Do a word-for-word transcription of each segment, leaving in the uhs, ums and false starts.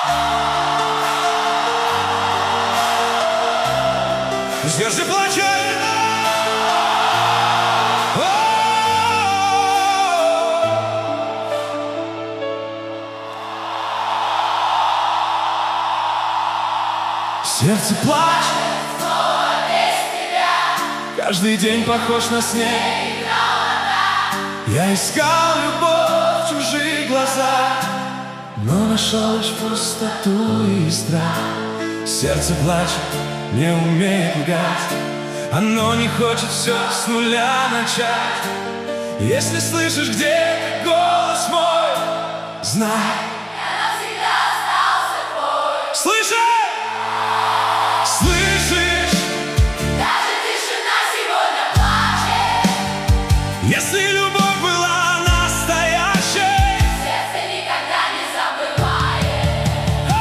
Сердце плачет. Сердце плачет, снова без тебя. каждый день похож на снег. Я искал любовь в чужие глаза, но нашел лишь пустоту и страх. Сердце плачет, не умеет лгать, оно не хочет все с нуля начать. Если слышишь где-то голос мой, знай, Я навсегда остался твой. слышишь? Слышишь? Даже тишина сегодня плачет. Если любовь была настоящей, Сердце никогда не забывает.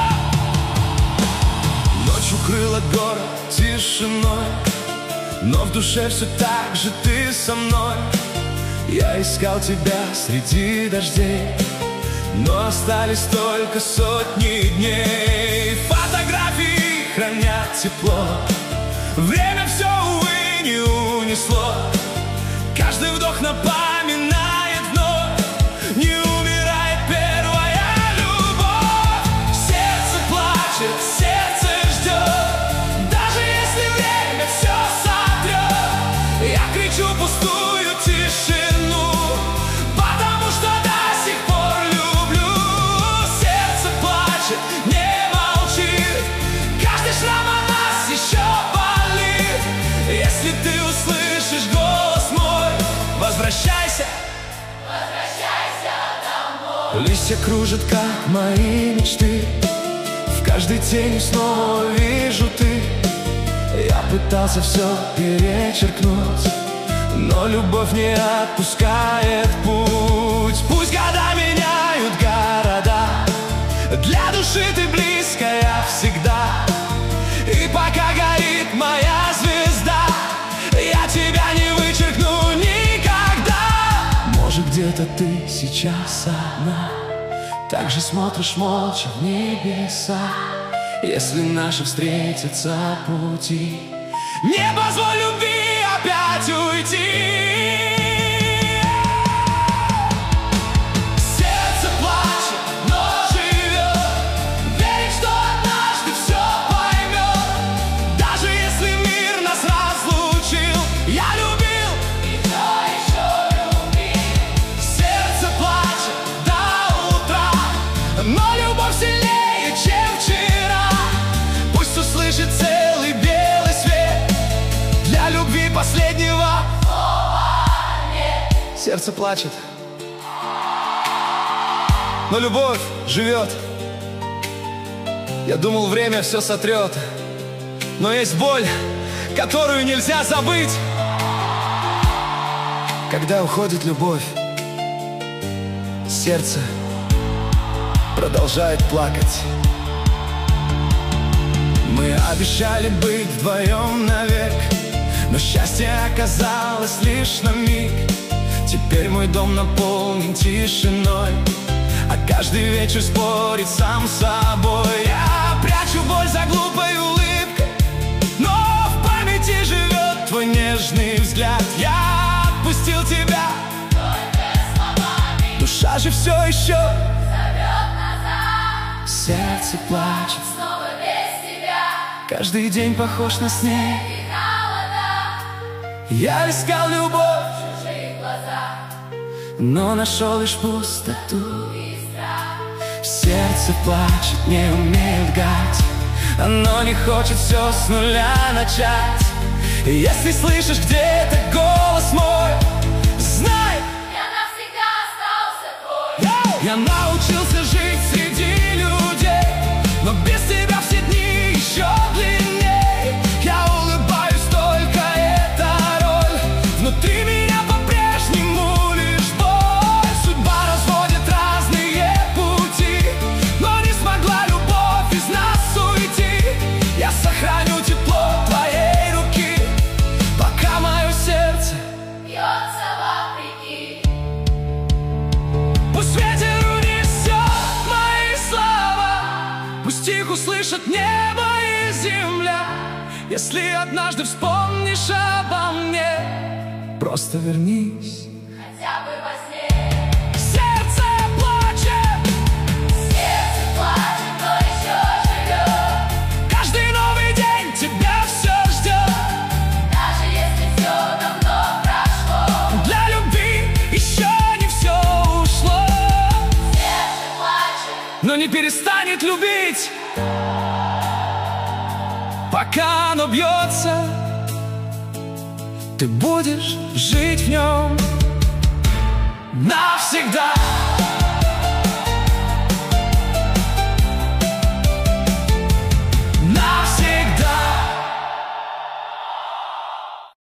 ночью крыла город тишиной, но в душе все так же ты со мной. Я искал тебя среди дождей, но остались только сотни дней. Фотографии хранят тепло, время все, увы, не унесло. Каждый вдох напоминает вновь, не умирает первая любовь. Сердце плачет, сердце ждет, даже если время все сотрет. Я кричу пустую тишину, потому что до сих пор люблю. Сердце плачет, не молчит, каждый шрам от нас еще болит. Если ты услышишь голос мой, возвращайся, Возвращайся домой. листья кружат, как мои мечты, в каждой тени снова вижу ты. Я пытался все перечеркнуть, но любовь не отпускает путь. Пусть года меняют города, для души ты близкая всегда. И пока горит моя звезда, я тебя не вычеркну никогда. Может, где-то ты сейчас одна, так же смотришь молча в небеса. Если наши встретятся пути, не позволь любви опять уйти. Сердце плачет, но живет, верит, что однажды все поймет. Даже если мир нас разлучил, я любил И кто еще любит? Сердце плачет до утра, но любовь сильнее, чем вчера. Пусть услышит целый белый свет, для любви последнего сердце плачет, но любовь живет. Я думал, время все сотрет, но есть боль, которую нельзя забыть. Когда уходит любовь, сердце продолжает плакать. Мы обещали быть вдвоем навек, но счастье оказалось лишь на миг. Теперь мой дом наполнен тишиной, а каждый вечер спорит сам с собой. Я прячу боль за глупой улыбкой, но в памяти живет твой нежный взгляд. Я отпустил тебя, Только словами душа же все еще зовет назад. сердце плачет. Снова без тебя. Каждый день похож на снег. И холода Я искал любовь, в чужих глазах. но нашел лишь пустоту. И страх. Сердце плачет, не умеет лгать, оно не хочет все с нуля начать. Если слышишь где-то голос мой, знай, Я навсегда остался твой. я научился жить среди людей, но без тебя все дни еще длиннее. Я улыбаюсь, только эта роль внутри меня по-прежнему лишь боль. Судьба разводит разные пути, но не смогла любовь из нас уйти. Я сохраню тепло твоей руки, пока мое сердце Бьется вопреки. пусть ветер унесет. Пусть их услышат небо и земля. Если однажды вспомнишь обо мне, просто вернись хотя бы во сне. Сердце плачет, Сердце плачет, но еще живет. каждый новый день тебя все ждет. Даже если все давно прошло, Для любви еще не все ушло. сердце плачет, Но не перестанет любить, пока оно бьется. Ты будешь жить в нем навсегда.